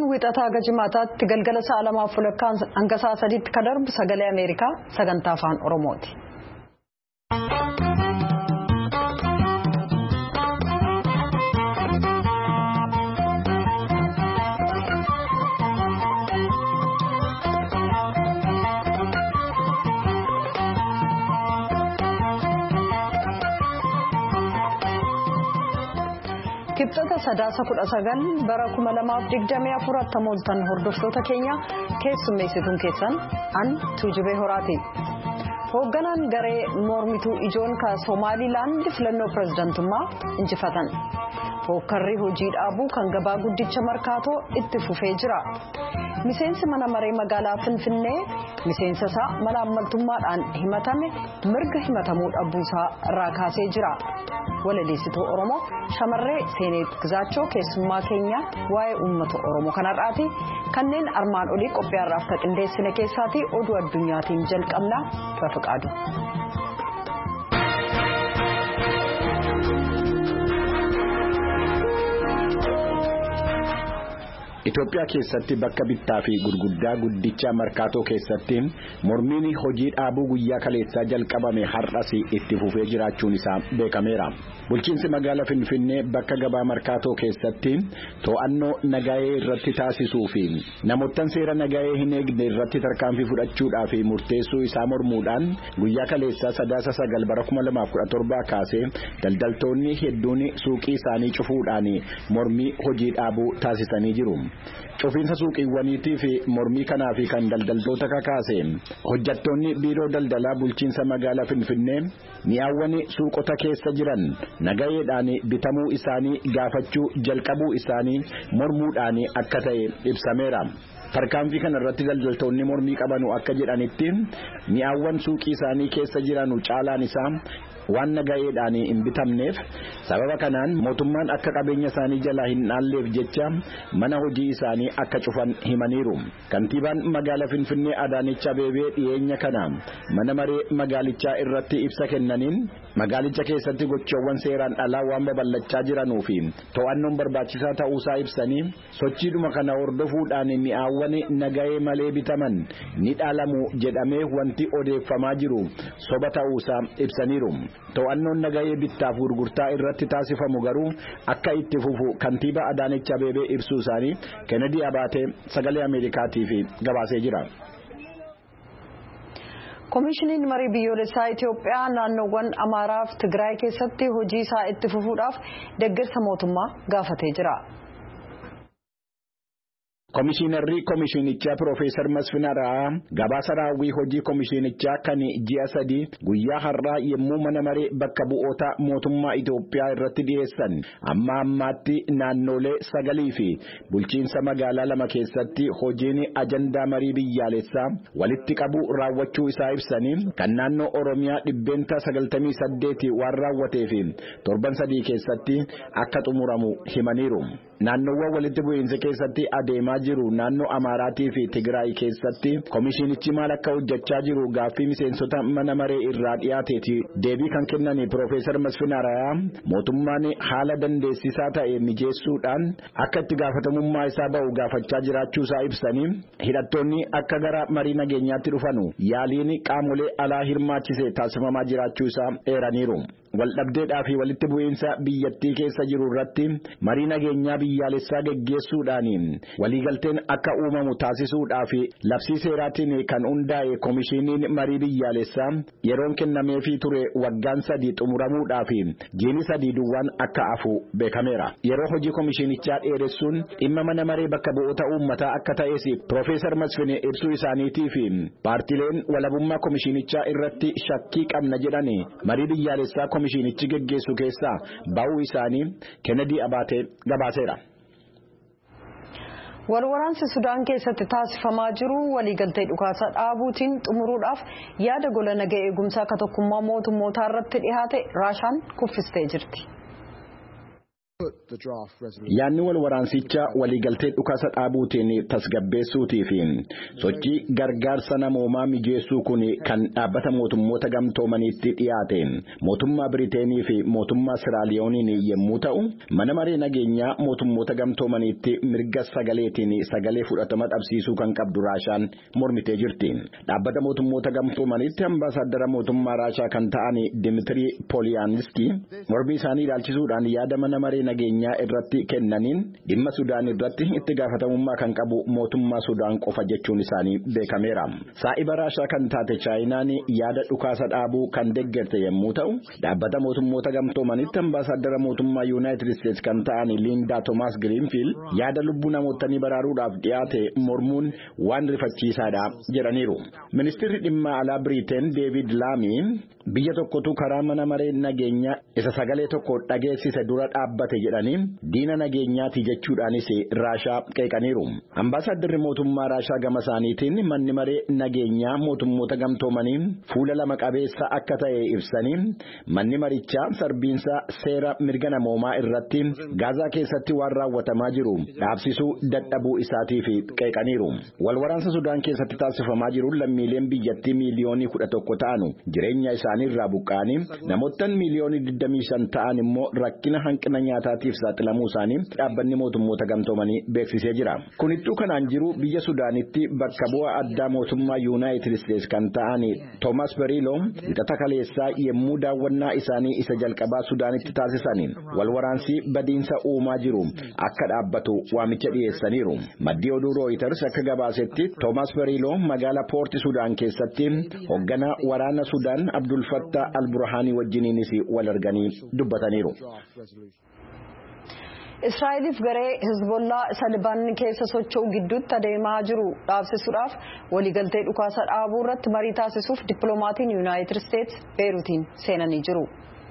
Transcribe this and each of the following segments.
wixataa gajimaataatti galgala sa'a 2:00 hanga sa'a 3tti kan darbu sagalee Ameerikaa sagantaa afaan Oromooti. Kibxata sadaasa 19 bara 2024 tamooltan hordoftoota keenya keessummeessituun keessan an Tuujubee Horaati. Hoogganaan garee mormituu ijoon ka Somaaliilaand filannoo pirezidantummaa injifatan. Hookkarri hojii dhaabuu kan gabaa guddicha markaatoo itti fufee jira. Miseensi mana maree magaalaa Finfinnee miseensa isaa malaammaltummaadhaan himatame mirga himatamuu dhabuusaa irraa kaasee jira. Walaleessituu Oromoo shamarree Seenet Gizaachoo keessummaa keenya waa'ee uummata Oromoo kanarraati. Kanneen armaan olii qophiyaarraaf qindeessine keessaatii oduu addunyaatiin jalqabna Bafaqaadu. Itoophiyaa keessatti bakka bittaa fi gurguddaa guddicha markaatoo keessatti mormiin hojii dhaabuu guyyaa kaleessaa jalqabame har'as itti fufee jiraachuun isaa beekameera. Bulchiinsi magaalaa Finfinnee bakka gabaa markaatoo keessatti to'annoo nagaayee irratti taasisuu fi namoottan seera nagaayee hin eegne irratti tarkaanfii fudhachuudhaaf murteessuu isaa mormuudhaan guyyaa kaleessaa sadaasa 9 bara 2017 kaasee daldaltoonni hedduun suuqii isaanii cufuudhaan mormii hojii dhaabuu taasisanii jiru. Cufiinsa suuqiiwwaniitii fi mormii kanaa fi kan daldaltoota kakaase hojjettoonni biiroo daldalaa bulchiinsa magaalaa Finfinnee mi'aawwan suuqota keessa jiran nagayeedhaan bitamuu isaanii gaafachuu jalqabuu isaanii mormuudhaan akka ta'e ibsameera. Tarkaanfii kana irratti daldaltoonni mormii qabanu akka jedhanitti mi'aawwan suuqii isaanii keessa jiran caalaan isaa waan nagayeedhaan hin bitamneef sababa kanaan mootummaan akka qabeenya isaanii jalaa hin dhaalleef jecha mana hojii isaanii akka cufan himaniiru. Kantiibaan magaalaa Finfinnee Adaanech Abeebee dhiyeenya kana mana maree magaalichaa irratti ibsa kennaniin magaalicha keessatti gochoowwan seeraan alaa waan babal'achaa jiranuu fi to'annoon barbaachisaa ta'uusaa ibsanii sochiidhuma kana hordofuudhaan mi'aawwan nagayee malee bitaman ni dhaalamu jedhamee wanti odeeffamaa jiru soba ta'uusaa ibsaniiru. To'annoon nagayee bittaaf gurgurtaa irratti taasifamu garuu akka itti fufu kantiibaa Adaanech Abeebee ibsuu isaanii Kennedy Abaatee sagalee Ameerikaatiif gabaasee jira. Koomishiniin marii biyyoolessaa Itoophiyaa naannoowwan Amaaraa fi Tigraay keessatti hojii isaa itti fufuudhaaf deeggarsa mootummaa gaafatee jira. Komishinarri komishinichaa Profeesar Masfin Ar'aa gabaasa raawwii hojii komishinichaa kan ji'a 3 guyyaa har'aa yemmuu mana maree bakka bu'oota mootummaa Itoophiyaa irratti dhiyeessan amma ammaatti naannolee 9 fi bulchiinsa magaalaa 2 keessatti hojiin ajandaa marii biyyaalessaa walitti qabu raawwachuu isaa ibsanii kan naannoo Oromiyaa 98 waan raawwatee fi torban 3 keessatti akka xumuramu himaniiru. Naannoowwan walitti bu'iinsa keessatti adeemaa jiru naannoo Amaaraatii fi Tigraay keessatti komishinichi maal akka hojjechaa jiru gaaffii miseensota mana maree irraa dhiyaateeti deebii kan kennan Profeesar Masfin Ar'aa mootummaan haala dandeessisaa ta'e mijeessuudhaan akka itti gaafatamummaa isaa ba'u gaafachaa jiraachuu isaa ibsanii hidhattoonni akka gara marii nageenyaatti dhufanu yaaliin qaamolee alaa hirmaachise taasifamaa jiraachuu isaa eeraniiru. Waldhabdeedhaa fi walitti bu'iinsa biyyattii keessa jiru irratti marii nageenyaa biyyaalessaa geggeessuudhaan waliigalteen akka uumamu taasisuudhaa fi labsii seeraatiin kan hundaa'e komishiniin marii biyyaalessaa yeroon kennameefii ture waggaan 3 xumuramuudhaa fi jiini 3 duwwaan akka hafu beekameera. Yeroo hojii komishinichaa dheeressuun dhimma mana maree bakka bu'oota uummataa akka ta'es Profeesar Masfin ibsuu isaaniitii fi paartileen walabummaa komishinichaa irratti shakkii qabna jedhan marii biyyaalessaa komishinichi geggeessu keessaa ba'uu isaanii Kennedy Abaatee gabaaseera. Walwaraansi Sudaan keessatti taasifamaa jiru waliigaltee dhukaasa dhaabuutiin xumuruudhaaf yaada gola nagaa eegumsaa akka tokkummaa mootummootaa irratti dhiyaate Raashaan kuffistee jirti. Yaanni wal waraansichaa waliigaltee dhukaasa dhaabuutiin tasgabbeessuutii fi sochii gargaarsa namoomaa mijeessuu kun kan dhaabbata mootummoota gamtoomaniitti dhiyaate mootummaa Biriteenii fi mootummaa Siraaliyooniin yommuu ta'u mana maree nageenyaa mootummoota gamtoomaniitti mirga sagaleetiin sagalee fudhatama dhabsiisuu kan qabdu Raashaan mormitee jirti. Dhaabbata mootummoota gamtoomaniitti ambaasaadara mootummaa Raashaa kan ta'an Dimitriy Polyaanski mormii isaanii ilaalchisuudhaan yaada mana maree nageenyaa irratti kennaniin dhimma Sudaan irratti itti gaafatamummaa kan qabu mootummaa Sudaan qofa jechuun isaanii beekameera. Saa'iba Raashaa kan taate Chaayinaan yaada dhukaasa dhaabuu kan deeggarte yommuu ta'u dhaabbata mootummoota gamtoomanitti ambaasaadara mootummaa Yuunaayitid Isteetsi kan ta'an Liindaa Toomaas Giriinfiild yaada lubbuu namootanii baraaruudhaaf dhiyaate mormuun waan rifachiisaadha jedhaniiru. Ministeerri dhimma alaa Biriteen Deevid Laamii biyya tokkotu karaa mana maree nageenyaa isa sagalee tokko dhageessise dura dhaabbate jedhanii diina nageenyaati jechuudhaanis Raashaa qeeqaniiru. Ambaasaaddarri mootummaa Raashaa gama isaaniitiin manni maree nageenyaa mootummoota gamtoomanii fuula lama qabeessa akka ta'e ibsanii manni marichaa sarbiinsa seera mirga namoomaa irratti Gaazaa keessatti waan raawwatamaa jiru dhaabsisuu dadhabuu isaatiif qeeqaniiru. Walwaraansa Sudaan keessatti taasifamaa jiru lammiileen biyyattii miiliyoonii 11 ta'an jireenya isaanii irraa buqqa'anii namoottan miiliyoonii 25 ta'an immoo rakkina hanqina nyaataatiif saaxilamuu isaanii dhaabbanni mootummoota gamtoomanii beeksisee jira. Kunittuu kanaan jiru biyya Sudaanitti bakka bu'aa addaa mootummaa Yuunaayitid Isteetsi kan ta'an Toomaas Beriiloo wixata kaleessaa yommuu daawwannaa isaanii isa jalqabaa Sudaanitti taasisan walwaraansi badiinsa uumaa jiru akka dhaabbatu waamicha dhiyeessaniiru. Maddii oduu Rooyiters akka gabaasetti Toomaas Beriiloo magaalaa Poorti Sudaan keessatti hoogganaa waraana Sudaan Abdul Fattah al-Burhaanii wajjiniinis wal arganii dubbataniiru. Israa'eliif garee Hizbollaa isa Libaanon keessa socho'u gidduutti adeemaa jiru dhaabsisuudhaaf waliigaltee dhukaasa dhaabuu irratti marii taasisuuf dippiloomatiin Yuunaayitid Isteetsi Beeruutiin seenanii jiru.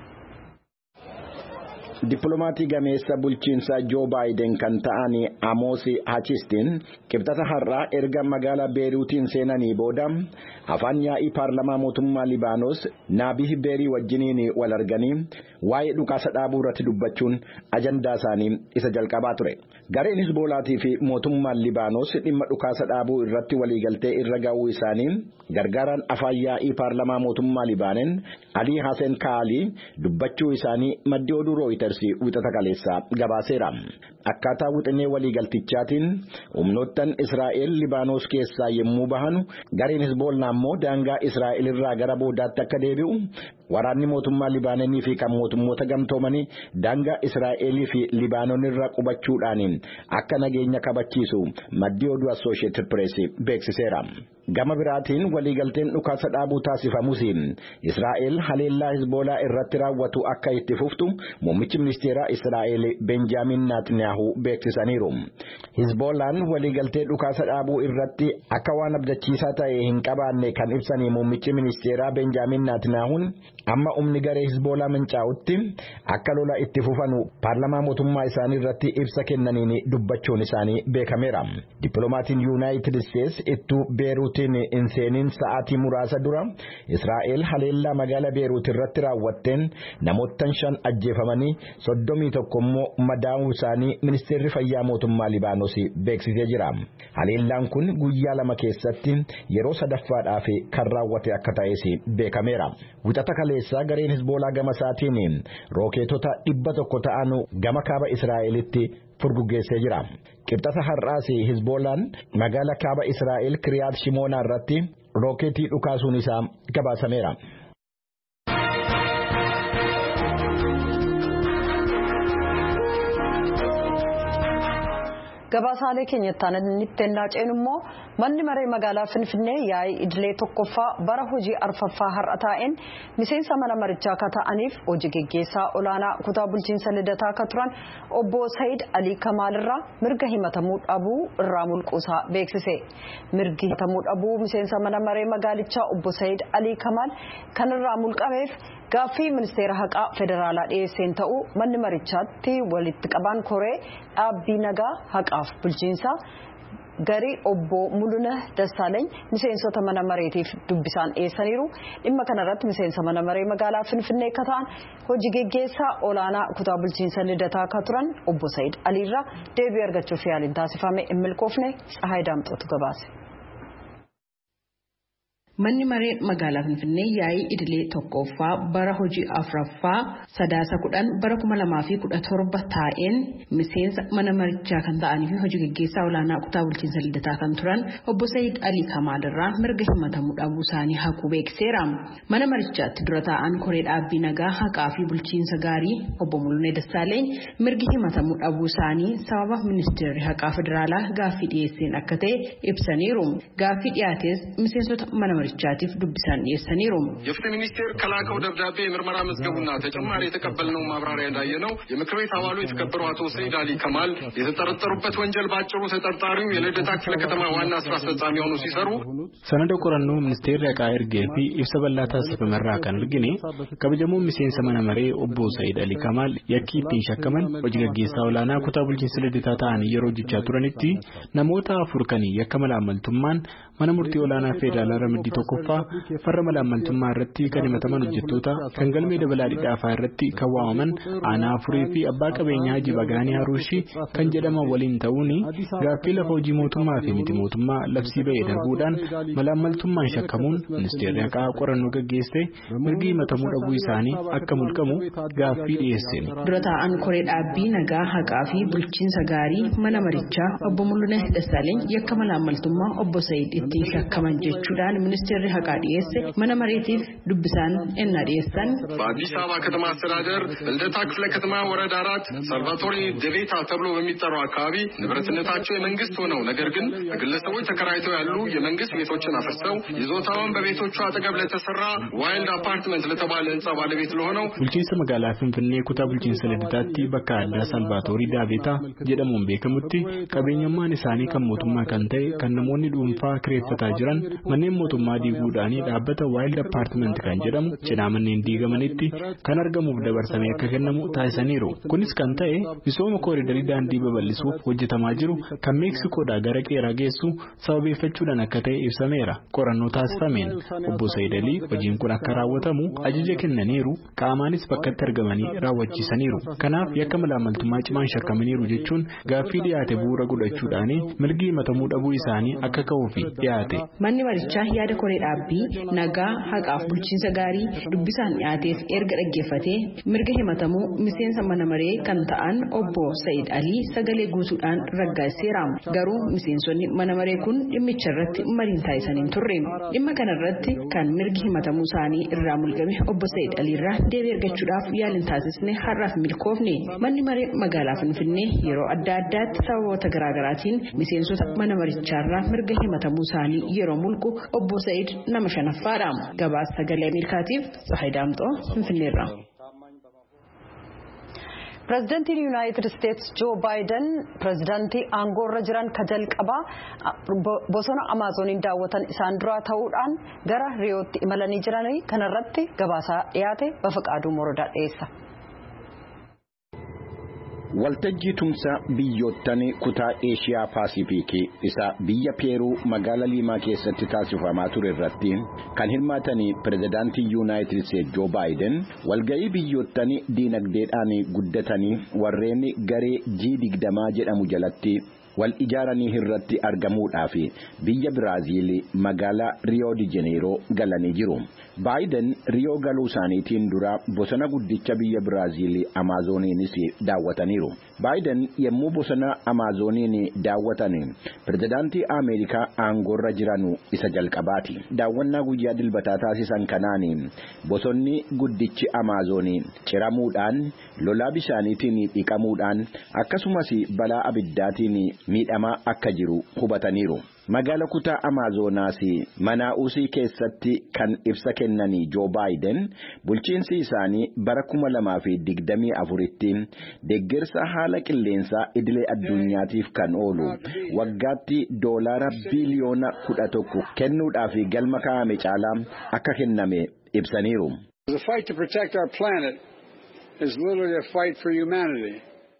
Dippiloomatii gameessa bulchiinsa Joo Baayiden kan ta'an Amoos Hachistiin qibxata har'aa erga magaalaa Beeruutiin seenanii booda afaan yaa'ii paarlamaa mootummaa Libaanos Naabiih Beerii wajjiniin wal arganii waa'ee dhukaasa dhaabuu irratti dubbachuun ajandaa isaanii isa jalqabaa ture. Gareen Hizboolaatii fi mootummaan Libaanos dhimma dhukaasa dhaabuu irratti waliigaltee irra ga'uu isaanii gargaaraan afaan yaa'ii paarlamaa mootummaa Libaanon Alii Hasen Kaalii dubbachuu isaanii maddi oduu Rooyiters wixata kaleessaa gabaaseera. Akkaataa wixinee waliigaltichaatiin humnoottan Israa'el Libaanos keessaa yommuu bahan gareen Hizboolaa immoo daangaa Israa'el irraa gara boodaatti akka deebi'u waraanni mootummaa Libaanonii fi kan mootummoota gamtoomanii daangaa Israa'elii fi Libaanon irra qubachuudhaan akka nageenya kabachiisu maddi oduu Associated Press beeksiseera. Gama biraatiin waliigalteen dhukaasa dhaabuu taasifamus Israa'el haleellaa Hizboolaa irratti raawwatu akka itti fuftu muummichi ministeeraa Israa'el Benjaamin Naatanyaahu beeksisaniiru. Hizboolaan waliigaltee dhukaasa dhaabuu irratti akka waan abdachiisaa ta'e hin qabaanne kan ibsanii muummichi ministeeraa Benjaamin Naatanyaahuun amma humni garee Hizboolaa mancaa'utti akka lola itti fufanu paarlamaa mootummaa isaanii irratti ibsa kennaniin dubbachuun isaanii beekameera. Dippiloomatiin Yuunaayitid Isteetsi ittuu Beeruutiin hin seeniin sa'aatii muraasa dura Israa'el haleellaa magaalaa Beeruut irratti raawwatteen namoottan 5 ajjeefamanii 31 immoo madaa'uu isaanii ministeerri fayyaa mootummaa Libaanos beeksisee jira. Haleellaan kun guyyaa 2 keessatti yeroo sadaffaadhaaf kan raawwate akka ta'es beekameera. Wixata kaleessaa gareen Hizboolaa gama isaatiin rookeetota 100 ta'an gama kaaba Israa'elitti furguggeessee jira. Qibxata har'aas Hizboolaan magaalaa kaaba Israa'el Kiriyaat Shimoonaa irratti rookeetii dhukaasuun isaa gabaasameera. Gabaasaalee keenyattaan inni naaceen immoo manni maree magaalaa Finfinnee yaa'ii idilee tokkoffaa bara hojii arfaffaa har'a taa'een miseensa mana marichaa akka ta'aniif hojii geggeessaa olaanaa kutaa bulchiinsa Lidataa akka turan obbo Saayid Alii Kamaal irraa mirga himatamuu dhabuu irraa mulquusaa beeksise. Mirgi himatamuu dhabuu miseensa mana maree magaalichaa obbo Saayid Alii Kamaal kan irraa mulqameef gaaffii ministeera haqaa federaalaa dhiyeesseen ta'uu manni marichaatti walitti qabaan koree dhaabbii nagaa haqaaf bulchiinsa garii obbo Mul'una Dassaalany miseensota mana mareetiif dubbisaan dhiyeessaniiru. Dhimma kanarratti miseensa mana maree magaalaa Finfinnee akka ta'an hojii geggeessaa olaanaa kutaa bulchiinsa Lidataa akka turan obbo Said Aliirraa deebii argachuuf yaaliin taasifame hin milkoofne Tsahaay Daamxootu gabaase. Manni maree magaalaa Finfinnee yaa'ii idilee tokkoffaa bara hojii afuraffaa sadaasa 10 bara 2017 taa'een miseensa mana marichaa kan ta'anii fi hojii gaggeessaa olaanaa kutaa bulchiinsa Lidataa kan turan obbo Said Ali Kamaal irraa mirga himatamuu dhabuu isaanii haquu beekseera. Mana marichaatti dura taa'an koree dhaabbii nagaa haqaa fi bulchiinsa gaarii obbo Mul'una Dassaalany mirgi himatamuu dhabuu isaanii sababa ministeerri haqaa federaalaa gaaffii dhiyeesseen akka ta'e ibsaniiru. Gaaffii dhiyaates miseensota mana ቻቲፍ ዱብሳን የሰኒሩ የፍትህ ሚኒስቴር ከላከው ደብዳቤ ምርመራ መዝገቡና ተጨማሪ የተቀበልነው ማብራሪያ እንዳየነው የምክር ቤት አባሉ የተከበሩ አቶ ሰይድ አሊ ከማል የተጠረጠሩበት ወንጀል ባጭሩ ተጠርጣሪው የልደታ ክፍለ ከተማ ዋና ስራ አስፈጻሚ ሆነው ሲሰሩ ሰነደ ቆረኑ ሚኒስቴር ያቃየር ገፊ ኢብሰበላታ ሲፈመራ ካን ልግኔ ከበጀሙ ሚሴን ሰመነ መሬ ኦቦ ሰይድ አሊ ከማል የኪቲን ሸከመን ወጅገጌሳ ወላና ኩታ ቡልቺን ስለደታ ታን የሮጅቻ ቱረንቲ ነሞታ አፍርከኒ የከመላ አመልቱማን መነሙርቲ ወላና ፌደራል ረምዲ tokkoffaa farra malaamaltummaa irratti kan himataman hojjettoota kan galmee dabalaa dhaafaa irratti kan waamaman aanaa afurii fi abbaa qabeenyaa Haji Bagaanii Haruushi kan jedhaman waliin ta'uun gaaffii lafa hojii mootummaa fi miti mootummaa labsii ba'ee darbuudhaan malaamaltummaan shakkamuun ministeerri haqaa qorannoo gaggeesse mirgi himatamuu dhabuu isaanii akka mulqamu gaaffii dhiyeesseen. Dura taa'an koree dhaabbii nagaa haqaa fi bulchiinsa gaarii mana marichaa obbo Mul'una Dassaalany yakka malaamaltummaa obbo Said ittiin shakkaman jechuudhaan ministeerri haqaa dhiyeesse mana mareetiif dubbisaan ennaa dhiyeessan በአዲስ አበባ ከተማ አስተዳደር ልደታ ክፍለ ከተማ ወረዳ 4 ሳልቫቶሪ ደቬታ ተብሎ በሚጠራው አካባቢ ንብረትነታቸው የመንግስት ሆነው ነገር ግን በግለሰቦች ተከራይተው ያሉ የመንግስት ቤቶችን አፍርሰው ይዞታውን በቤቶቹ አጠገብ ለተሰራ ዋይልድ አፓርትመንት ለተባለ ህንጻ ባለቤት ለሆነው bulchiinsa magaalaa Finfinnee kutaa bulchiinsa Lidataatti bakka addaa Salvaatorii Daavetaa jedhamuun beekamutti qabeenyummaan isaanii kan mootummaa kan ta'e kan namoonni dhuunfaa kireeffataa jiran manneen mootummaa diiguudhaanii dhaabbata Wild Apartment kan jedhamu cinaa manneen diigamanitti kan argamuuf dabarsamee akka kennamu taasisaniiru. Kunis kan ta'e misooma kooriidarii daandii babal'isuuf hojjetamaa jiru kan Meeksikoodhaa gara Qeeraa geessu sababeeffachuudhaan akka ta'e ibsameera. Qorannoo taasifameen obbo Said Ali hojiin kun akka raawwatamu ajaja kennaniiru qaamaanis bakkatti argamanii raawwachiisaniiru. Kanaaf yakka malaamaltummaa cimaan shakkamaniiru jechuun gaaffii dhiyaate bu'uura godhachuudhaan mirgi himatamuu dhabuu isaanii akka ka'uuf dhiyaate. Manni marichaa yaada koree dhaabbii nagaa haqaaf bulchiinsa gaarii dubbisaan dhiyaateef erga dhaggeeffatee mirga himatamuu miseensa mana maree kan ta'an obbo Said Ali sagalee guutuudhaan raggaaseera. Garuu miseensonni mana maree kun dhimmicha irratti mariin taasisaniin turre. Dhimma kanarratti kan mirgi himatamuu isaanii irraa mulqame obbo Said Ali irraa deebii argachuudhaaf yaaliin taasisne har'aaf milkoofne. Manni maree magaalaa Finfinnee yeroo adda addaatti sababoota garaagaraatiin miseensota mana marichaarraa mirga himatamuu isaanii yeroo mulqu obbo Said nama shanaffaadha. Gabaasa sagalee Ameerikaatiif Tsahaay Daamxoo Finfinneerraa. Pireezidaantiin Yuunaayitid Isteetsi Joo Baayiden pireezidaantii aangoorra jiran ka jalqabaa bosona Amaazoniin daawwatan isaan duraa ta'uudhaan gara Riyootti imalanii jiranii kanarratti gabaasaa dhiyaate Bafaqaaduu Morodaa dhiyeessa. Waltajjii tumsa biyyoottan kutaa Eeshiyaa Paasifiikii isa biyya Peeruu magaalaa Liimaa keessatti taasifamaa ture irratti kan hirmaatan pireezidaantii Yuunaayitid Isteetsi Joo Baayiden walga'ii biyyoottan diinagdeedhaan guddatanii warreen garee G20 jedhamu jalatti wal ijaaranii irratti argamuudhaaf biyya Biraaziil magaalaa Riyoo di Janeeroo galanii jiru. Baayiden Riyoo galuu isaaniitiin dura bosona guddicha biyya Biraaziil Amaazoniinis daawwataniiru. Baayiden yemmuu bosona Amaazoniin daawwatan pireezidaantii Ameerikaa aangoorra jiranu isa jalqabaati. Daawwannaa guyyaa dilbataa taasisan kanaan bosonni guddichi Amaazonii ciramuudhaan lolaa bishaaniitiin dhiqamuudhaan akkasumas balaa abiddaatiin miidhamaa akka jiru hubataniiru. Magaala kutaa Amaazonaas Manaa'uusii keessatti kan ibsa kennanii Joo Baayiden bulchiinsi isaanii bara 2024tti deeggarsa haala qilleensaa idilee addunyaatiif kan oolu waggaatti doolaara biliyoona 11 kennuudhaaf galma kaa'ame caalaa akka kenname ibsaniiru. The fight to protect our planet is literally a fight for humanity.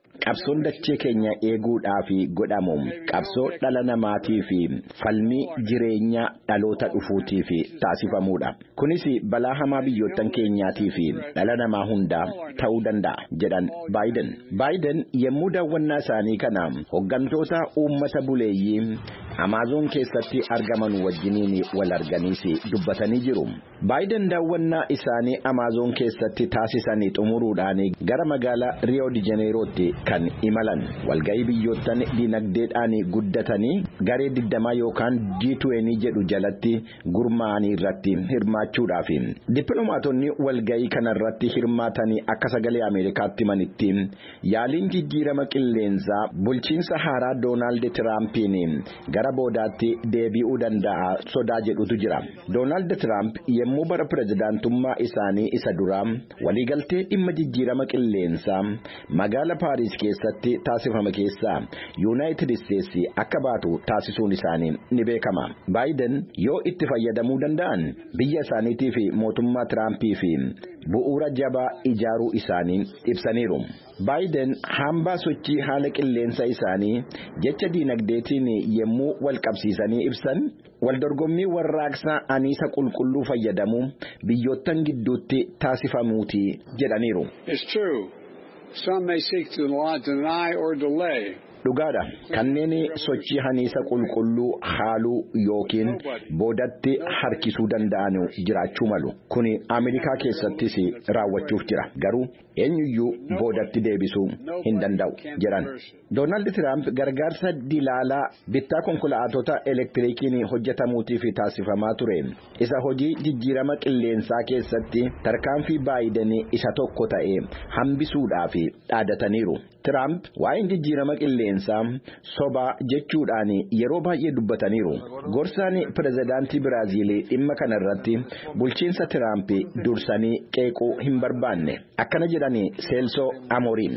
Qabsoon dachee keenya eeguudhaaf godhamu qabsoo dhala namaatii fi falmii jireenya dhaloota dhufuutiif taasifamuudha. Kunis balaa hamaa biyyoottan keenyaatii fi dhala namaa hundaa ta'uu danda'a jedhan Baayiden. Baayiden yommuu daawwannaa isaanii kana hooggantoota uummata buleeyyii Amaazoon keessatti argaman wajjiniin wal arganiis dubbatanii jiru. Baayiden daawwannaa isaanii Amaazoon keessatti taasisanii xumuruudhaan gara magaalaa Rio de Janeirotti kan imalan walga'ii biyyoottan dinagdeedhaan guddatanii garee 20 yookaan G20 jedhu jalatti gurmaa'anii irratti hirmaachuudhaaf dippiloomaatonni walga'ii kanarratti hirmaatanii akka sagalee Ameerikaatti manitti yaaliin jijjiirama qilleensaa bulchiinsa haaraa Doonaald Tiraampiin gara boodaatti deebi'uu danda'a sodaa jedhutu jira. Doonaald Tiraamp yommuu bara pirezidaantummaa isaanii isa duraa waliigaltee dhimma jijjiirama qilleensaa magaalaa Paariis keessatti taasifame keessaa Yuunaayitid Isteetsi akka baatu taasisuun isaanii ni beekama. Baayiden yoo itti fayyadamuu danda'an biyya isaaniitii fi mootummaa Tiraampii fi bu'uura jabaa ijaaruu isaanii ibsaniiru. Baayiden hambaa sochii haala qilleensa isaanii jecha dinagdeetiin yommuu wal qabsiisanii ibsan waldorgommii warraaqsaa aniisa qulqulluu fayyadamu biyyoottan gidduutti taasifamuuti jedhaniiru. Some may seek to deny or delay. Dhugaadha kanneen sochii haniisa qulqulluu haaluu yookiin boodatti harkisuu danda'an jiraachuu malu. Kuni Ameerikaa keessattis raawwachuuf jira. Garuu eenyuyyuu boodatti deebisuu hin danda'u jedhan. Doonaald Tiraamp gargaarsa dilaalaa bittaa konkolaatota elektiriikiin hojjetamuutiif taasifamaa ture. Isa hojii jijjiirama qilleensaa keessatti tarkaanfii Baayiden isa tokko ta'e hambisuudhaaf dhaadataniiru. Tiraamp waa'een jijjiirama qilleensaa sobaa jechuudhaan yeroo baay'ee dubbataniiru. Gorsaan pirezidaantii Biraaziil dhimma kanarratti bulchiinsa Tiraamp dursanii qeequu hin barbaanne. Akkana jedhani Seelsoo Amoriin.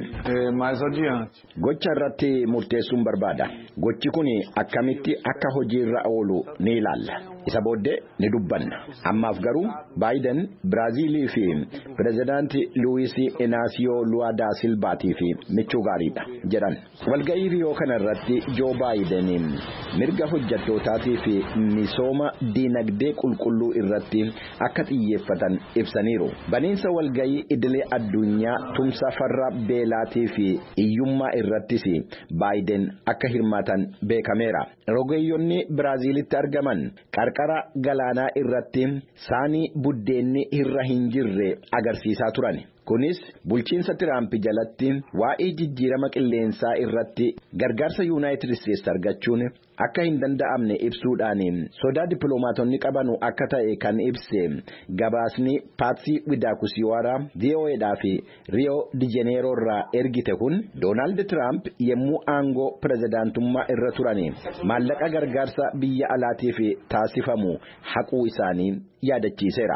Gocha irratti murteessuun barbaada. Gochi kun akkamitti akka hojiirra oolu ni ilaalla. Isa booddee ni dubbanna. Ammaaf garuu Baayiden Biraaziilii fi pirezidaantii Luwiis Inaasiyoo Luwaa da Silvaatii fi michuu gaariidha jedhan. Walga'ii Riyoo kanarratti Joo Baayiden mirga hojjettootatii fi misooma dinagdee qulqulluu irratti akka xiyyeeffatan ibsaniiru. Baniinsa walga'ii idilee addunyaa tumsa farra beelaatii fi hiyyummaa irrattis Baayiden akka hirmaatan beekameera. Rogeeyyoonni Biraaziilitti argaman qarqara galaanaa irratti saanii buddeenni irra hin jirre agarsiisaa turan. Kunis bulchiinsa Tiraamp jalatti waa'ee jijjiirama qilleensaa irratti gargaarsa Yuunaayitid Isteetsi argachuun akka hin danda'amne ibsuudhaan sodaa dippiloomaatonni qabanu akka ta'e kan ibse gabaasni Paatsii Widaakusiwaara VOAdhaa fi Rio de Janeiro irraa ergite kun Doonaald Tiraamp yommuu aangoo pirezidaantummaa irra turan maallaqa gargaarsa biyya alaatiif taasifamu haquu isaanii yaadachiiseera.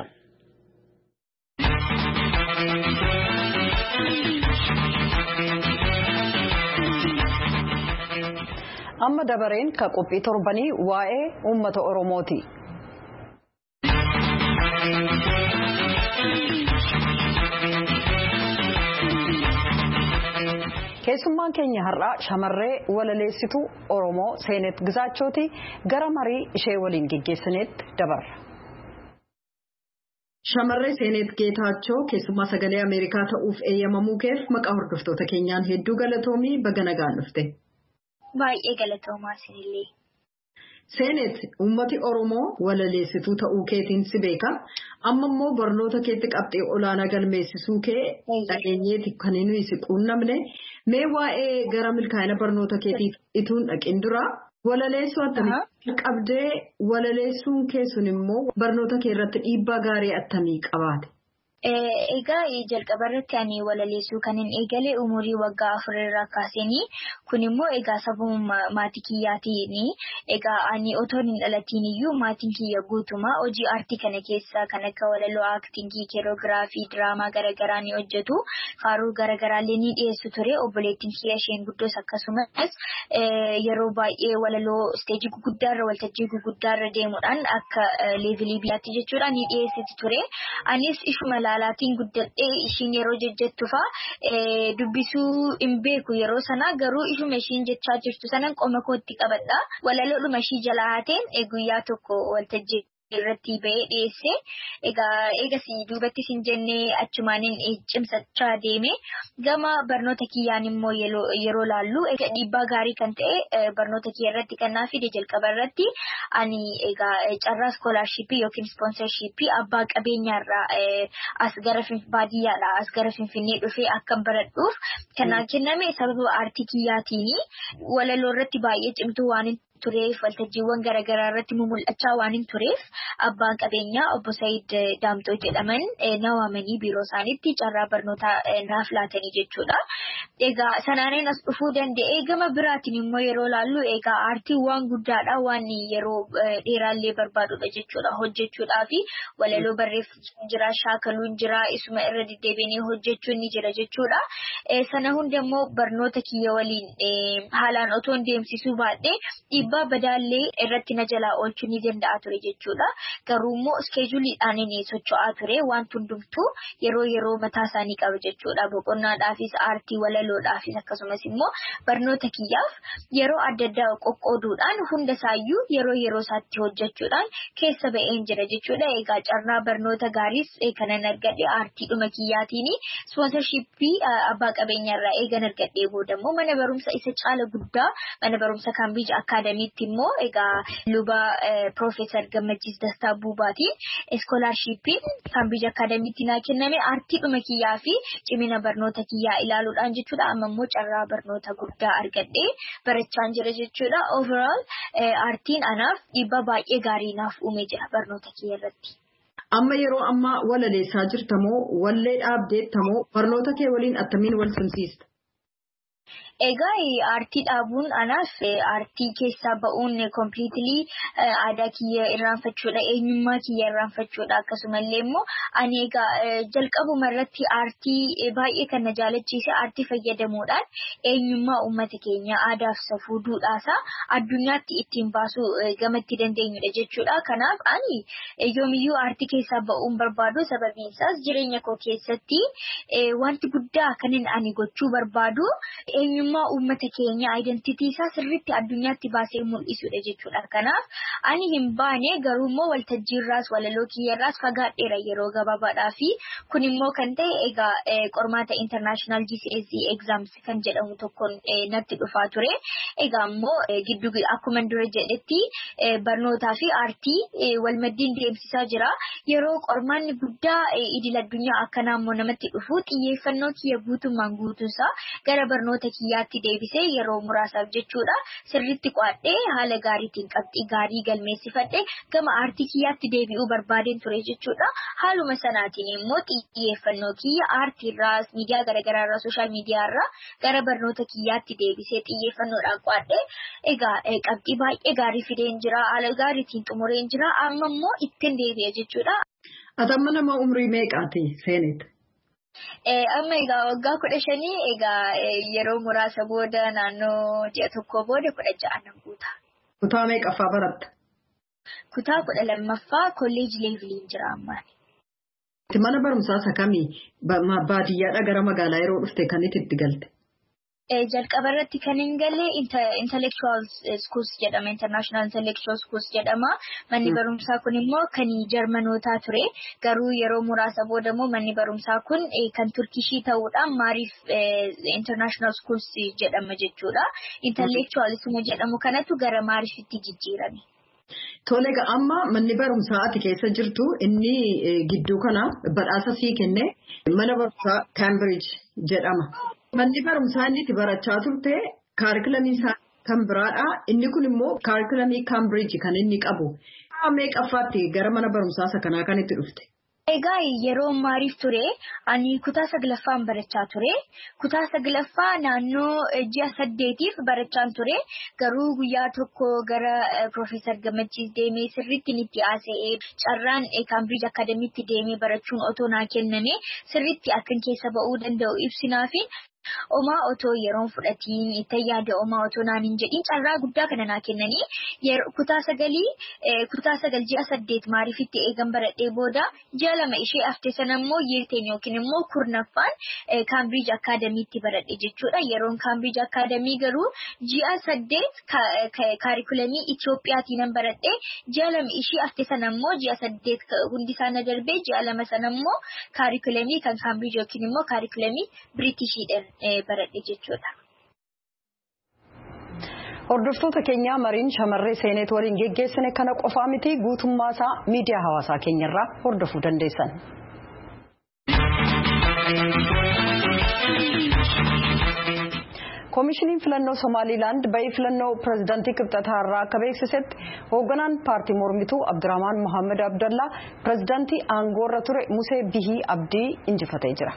Amma dabareen ka qophii torbanii waa'ee uummata Oromooti. Keessummaan keenya har'aa shamarree walaleessituu Oromoo Seenet Gizaachooti. Gara marii ishee waliin geggeessineetti dabarra. Shamarree Seenet Geetaachoo keessummaa sagalee Ameerikaa ta'uuf eeyyamamuu keef maqaa hordoftoota keenyaan hedduu galatoomii baga nagaan dhufte. Baay'ee galatoomaa isinillee. Seenet uummati Oromoo walaleessituu ta'uu keetiin si beeka. Amma immoo barnoota keetti qabxee olaanaa galmeessisuu kee dhageenyeeti kan nuyi si quunnamne. Mee waa'ee gara milkaa'ina barnoota keetiif ituun dhaqin dura walaleessuu attamii qabdee walaleessuun kee sun immoo barnoota kee irratti dhiibbaa gaarii attamii qabaate? Egaa jalqaba irratti ani walaleessuu kan hin eegale umurii waggaa 4 irraa kaaseenii kun immoo egaa sababa maatii kiyyaatiin egaa ani otoo hin dhalatiin iyyuu maatiin kiyya guutumaa hojii aartii kana keessa kan akka walaloo aaktingii keeroogiraafii diraamaa garaagaraa ni hojjetu faaruu garaagaraallee ni dhiyeessu ture obboleettiin kiyya isheen guddoos akkasumas yeroo baay'ee walaloo isteejii guguddaarra waltajjii guguddaarra deemuudhaan akka leevilii biyyaatti jechuudha ni dhiyeessiti ture anis ishuma magaalaatiin guddadhee ishiin yeroo jejjettu dubbisuu hin beeku yeroo sana garuu ishuma ishiin jechaa jirtu sanan qoma kootti qabadha. Walaloodhuma ishii jala haateen guyyaa tokko waltajjii irratti ba'ee dhiyeesse. Eegas duubattis hin jennee achumaaniin cimsachaa deeme. Gama barnoota kiyyaan immoo yeroo laallu dhiibbaa gaarii kan ta'e barnoota kiyya irratti kan naa fide jalqaba irratti ani carraa iskoolaarshippii yookiin ispoonsarshippii abbaa qabeenyaarraa as gara baadiyyaadhaa as gara Finfinnee dhufee akkan baradhuuf kanaan kenname sababa aartii kiyyaatiin walaloo irratti baay'ee cimtuu waan tureef waltajjiiwwan garaagaraa irratti mul'achaa waan hin tureef abbaan qabeenyaa obbo Said Daamtoo jedhaman na waamanii biiroo isaaniitti carraa barnootaa naaf laatanii jechuudha. Egaa sanaaniin as dhufuu danda'ee gama biraatiin immoo yeroo laallu egaa aartiin waan guddaadha waan yeroo dheeraallee barbaadudha jechuudha hojjechuudhaa fi walaloo barreeffachuun jira shaakaluun jira isuma irra deddeebiinee hojjechuun ni jira jechuudha. Sana hunda immoo barnoota kiyya waliin haalaan otoo deemsisuu baadhee dhiibbaa badaallee irratti na jalaa oolchuu ni danda'a ture jechuudha. Garuu immoo iskeejuuliidhaan inni socho'aa ture waan hundumtuu yeroo mataa isaanii qaba jechuudha. Boqonnaadhaafis aartii walaloodhaafis akkasumas immoo barnoota kiyyaaf yeroo adda addaa qoqqooduudhaan hunda isaayyuu yeroo isaatti hojjechuudhaan keessa ba'een jira jechuudha. Egaa carraa barnoota gaariis kanan argadhe aartiidhuma kiyyaatiin ispoonsarshippii abbaa qabeenyaarraa eegan argadhee booda immoo mana barumsa isa caala guddaa mana barumsa Kaambiij Akaadamiitti immoo egaa luba Piroofeesar Gammachiis Dastaa Buubaatiin iskoolaarshippiin Kaambiij Akaadamiitti naa kenname aartiidhuma kiyyaa fi cimina barnoota kiyyaa ilaaluudhaan jechuudha. Amma immoo carraa barnoota guddaa argadhee barachaan jira jechuudha. Overall aartiin anaaf dhiibbaa baay'ee gaarii naaf uumee jira barnoota kiyya irratti. Amma yeroo ammaa walaleessaa jirtamoo wallee dhaabdeettamoo barnoota kee waliin attamiin wal simsiista? Egaa aartii dhaabuun anaaf aartii keessaa ba'uun completely aadaa kiyya irraanfachuudha eenyummaa kiyya irraanfachuudha akkasumallee immoo ani egaa jalqabuma irratti aartii baay'ee kan na jaalachiise aartii fayyadamuudhaan eenyummaa uummata keenya aadaaf safuu duudhaasaa addunyaatti ittiin baasuu gamatti dandeenyudha jechuudha. Kanaaf ani yoomiyyuu aartii keessaa ba'uun barbaadu sababiin isaas jireenya koo keessatti wanti guddaa kanin ani gochuu barbaadu eenyummaa uummata keenya identitii isaa sirriitti addunyaatti baasee mul'isudha jechuudha. Kanaaf ani hin baane garuu immoo waltajjiirraas walaloo kiyyarraas fagaadheera yeroo gabaabaadhaa fi kun immoo kan ta'e egaa qormaata international GCSE exams kan jedhamu tokkoon natti dhufaa ture. Egaa immoo giddu akkuma dura jedhetti barnootaa fi aartii walmaddiin deemsisaa jira. Yeroo qormaanni guddaa idil addunyaa akkanaa immoo namatti dhufu xiyyeeffannoo kiyya guutummaan guutuusaa gara barnoota kiyyaatti deebisee yeroo muraasaaf jechuudha. Sirriitti qo'adhee haala gaariitiin qabxii gaarii galmeessifadhee gama aartii kiyyaatti deebi'uu barbaadeen ture jechuudha. Haaluma sanaatiin immoo xiyyeeffannoo kiyya aartiirraas miidiyaa garaagaraarraa sooshaal miidiyaarraa gara barnoota kiyyaatti deebisee xiyyeeffannoodhaan qo'adhee egaa qabxii baay'ee gaarii fideen jira haala gaariitiin xumureen jira amma immoo ittiin deebi'e jechuudha. Atamma nama umrii meeqaati seeneet? Amma egaa waggaa 15 egaa yeroo muraasa booda naannoo ji'a tokko booda 16 nan guuta. Kutaa meeqaffaa baratta? Kutaa 12ffaa kolleejii leeviliin jira ammaan. Mana barumsaa isa kamii baadiyyaadhaa gara magaalaa yeroo dhufte kan itti galte? Jalqaba irratti kan hin galle intellectual schools jedhama international intellectual schools jedhama. Manni barumsaa kun immoo kan Jarmanootaa ture. Garuu yeroo muraasa booda immoo manni barumsaa kun kan Turkishii ta'uudhaan maariif international schools jedhama jechuudha. Intellectual isuma jedhamu kanatu gara maariifitti jijjiirame. Tole amma manni barumsaa ati keessa jirtu inni gidduu kana badhaasa sii kenne mana barumsaa Cambridge jedhama. Manni barumsaa inni itti barachaa turte kaarikulamii isaa kan biraadha. Inni kun immoo kaarikulamii Cambridge kan inni qabu. Meeqaffaatti gara mana barumsaa isa kanaa kan itti dhufte? Egaa yeroo maariif ture ani kutaa 9ffaan barachaa ture. Kutaa 9ffaa naannoo ji'a 8tiif barachaan ture. Garuu guyyaa tokko gara Piroofeesar Gammachiis deemee sirriitti itti haasa'ee carraan Kaambiij Akaadamiitti deemee barachuun otoo naa kenname sirriitti akkan keessa ba'uu danda'u ibsinaa fi omaa otoo yeroon fudhatiin itti yaada omaa otoo naan hin jedhin carraa guddaa kana naa kennanii kutaa 9 ji'a 8 maariifitti eegan baradhee booda ji'a 2 ishee haftee sana immoo yeerteen yookiin immoo kurnaffaan Cambridge Academytti baradhe jechuudha. Yeroon Cambridge Academy garuu ji'a 8 kaarikulamii Itoophiyaatiin nan baradhe ji'a 2 ishee haftee sana immoo ji'a 8 hundi isaanii darbee ji'a 2 sana immoo kaarikulamii kan Cambridge yookiin immoo kaarikulamii Biritishiidhaan baradhe jechuudha. Hordoftoota keenya mariin shamarree seenet waliin geggeessine kana qofaa miti guutummaa isaa miidiyaa hawaasaa keenyarraa hordofuu dandeessan. Koomishiniin filannoo Somaaliilaand bayii filannoo pirezidaantii Kibxataa irraa akka beeksisetti hoogganaan paartii mormituu Abdurrahmaan Mohammed Abdallaa pirezidaantii aangoorra ture Musee Bihii Abdii injifatee jira.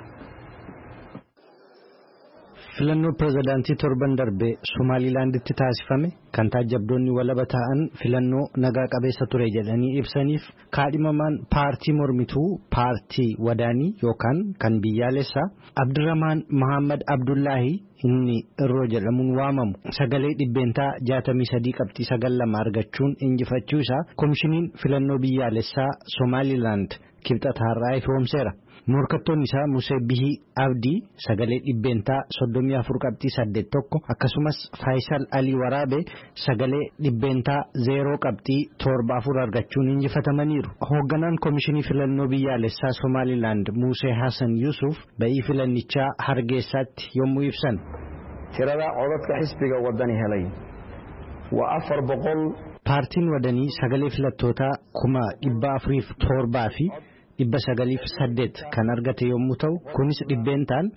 filannoo pirezidaantii torban darbe Somaaliilaanditti taasifame kan taajabdoonni walaba ta'an filannoo nagaa qabeessa ture jedhanii ibsaniif kaadhimamaan paartii mormituu paartii wadaanii yookaan kan biyyaalessaa Abdurrahmaan Mohammed Abdullaahi inni irroo jedhamuun waamamu sagalee dhibbeentaa 63.92 argachuun injifachuu isaa koomishiniin filannoo biyyaalessaa Somaaliilaand Kibxataarraa ifoomseera. Morkattoonni isaa Musee Bihii Abdii sagalee dhibbeentaa 34.81 akkasumas Faayisal Alii Waraabee sagalee dhibbeentaa 0.74 argachuun injifatamaniiru. Hoogganaan koomishinii filannoo biyyaalessaa Somaaliilaand Musee Hassan Yusuf bayii filannichaa Hargeysaatti yommuu ibsan. Tirada codadka xisbiga wadani helay waa 400. Paartiin wadanii sagalee filattootaa 407 fi 908 kan argate yommuu ta'u kunis dhibbeentaa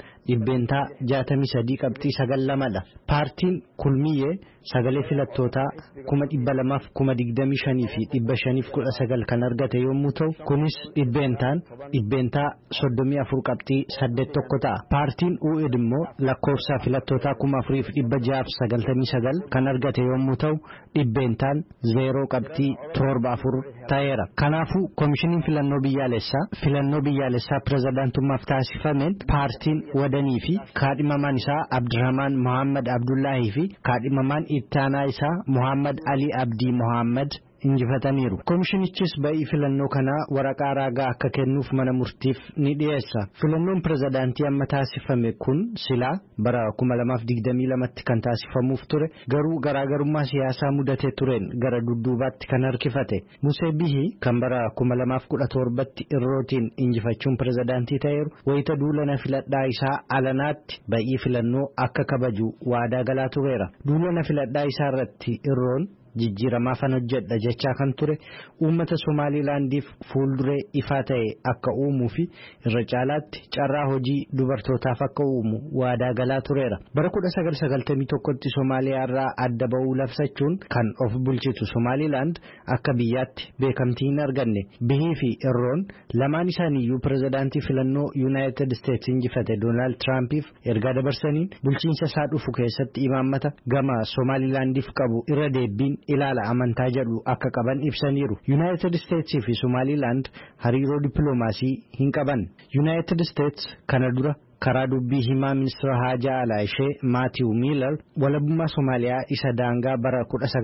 63.92dha. Paartiin kulmiyyee sagalee filattootaa 225 fi 519 kan argate yommuu ta'u kunis dhibbeentaa 34.81 ta'a. Paartiin UED immoo lakkoofsa filattootaa 4699 kan argate yommuu ta'u dhibbeentaa 0.74 ta'eera. Kanaafuu koomishiniin filannoo biyyaalessaa pirezidaantummaaf taasifameen paartiin wadanii fi kaadhimamaan isaa Abdurrahmaan Mohammed Abdullaahi fi kaadhimamaan ittaanaa isaa Mohammed Ali Abdii Mohammed injifataniiru. Koomishinichis bayii filannoo kanaa waraqaa raagaa akka kennuuf mana murtiif ni dhiyeessa. Filannoon pirezidaantii amma taasifame kun silaa bara 2022tti kan taasifamuuf ture garuu garaagarummaa siyaasaa mudatee tureen gara dudduubaatti kan harkifate. Musee Bihii kan bara 2017tti irrootiin injifachuun pirezidaantii ta'eeru wayita duulana filadhaa isaa alanaatti bayii filannoo akka kabaju waadaa galaa tureera. Duulana filadhaa isaa irratti irroon jijjiiramaa fan hojjedha jechaa kan ture uummata Somaaliilaandiif fuulduree ifaa ta'e akka uumuu fi irra caalaatti carraa hojii dubartootaaf akka uumu waadaa galaa tureera. Bara 1991tti Somaaliyaa irraa adda ba'uu labsachuun kan of bulchitu Somaaliilaand akka biyyaatti beekamtii hin arganne. Bihii fi irroon lamaan isaaniiyyuu pirezidaantii filannoo Yuunaayitid Isteets injifate Doonaald Tiraampiif ergaa dabarsaniin bulchiinsa isaa dhufu keessatti imaammata gama Somaaliilaandiif qabu irra deebiin ilaala amantaa jedhu akka qaban ibsaniiru. United States fi Somaliland hariiroo dippiloomaasii hin qaban. United States kana dura karaa dubbii himaa ministeera haajaa alaa ishee Matthew Miller walabummaa Somaaliyaa isa daangaa bara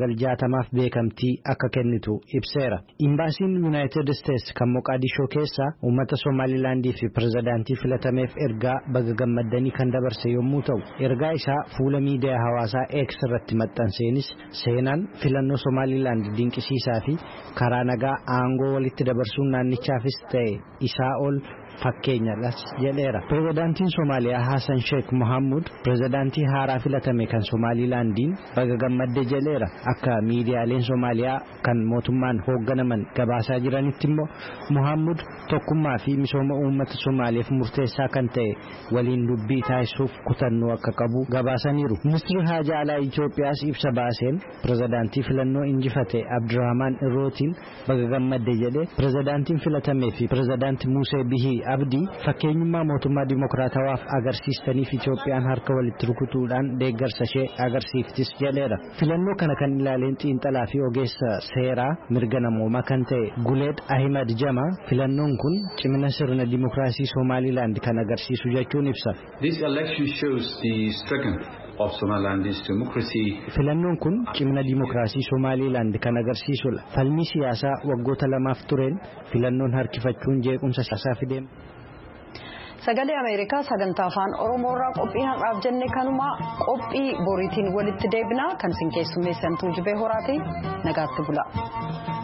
1960f beekamtii akka kennitu ibseera. Imbaasiin United States kan Moqaadishoo keessa uummata Somalilaandii fi pirezidaantii filatameef ergaa baga gammaddanii kan dabarse yommuu ta'u ergaa isaa fuula miidiyaa hawaasaa X irratti maxxanseenis seenaan filannoo Somaliland dinqisiisaa fi karaa nagaa aangoo walitti dabarsuun naannichaafis ta'e isaa ol fakkeenyadhas jedheera. Pirezidaantiin Somaaliyaa Hassan Sheikh Mohamud pirezidaantii haaraa filatame kan Somaalilaandiin baga gammadde jedheera. Akka miidiyaaleen Somaaliyaa kan mootummaan hoogganaman gabaasaa jiranitti immoo Mohamud tokkummaa fi misooma uummata Somaaliyaaf murteessaa kan ta'e waliin dubbii taasisuuf kutannoo akka qabu gabaasaniiru. Ministeerri haajaa alaa Itoophiyaas ibsa baaseen pirezidaantii filannoo injifate Abdurrahmaan Irrootiin baga gammadde jedhe pirezidaantiin filatamee fi pirezidaantii Musee Bihii Abdii fakkeenyummaa mootummaa dimokiraatawaaf agarsiistaniif Itoophiyaan harka walitti rukutuudhaan deeggarsa ishee agarsiiftis jedheera. Filannoo kana kan ilaaleen xiinxalaa fi ogeessa seeraa mirga namoomaa kan ta'e Guleed Ahimad Jama filannoon kun cimina sirna dimokiraasii Somaliland kan agarsiisu jechuun ibsa. This election shows the strength of Somaliland's democracy. Filannoon kun cimina dimokiraasii Somaliland kan agarsiisudha. Falmii siyaasaa waggoota lamaaf tureen filannoon harkifachuun jeequmsa siyaasaa fidee. Sagalee Ameerikaa sagantaa afaan Oromoo irraa qophii har'aaf jenne kanuma qophii boriitiin walitti deebina kan isin keessummeessan Tuujubee Horaati nagaatti bula.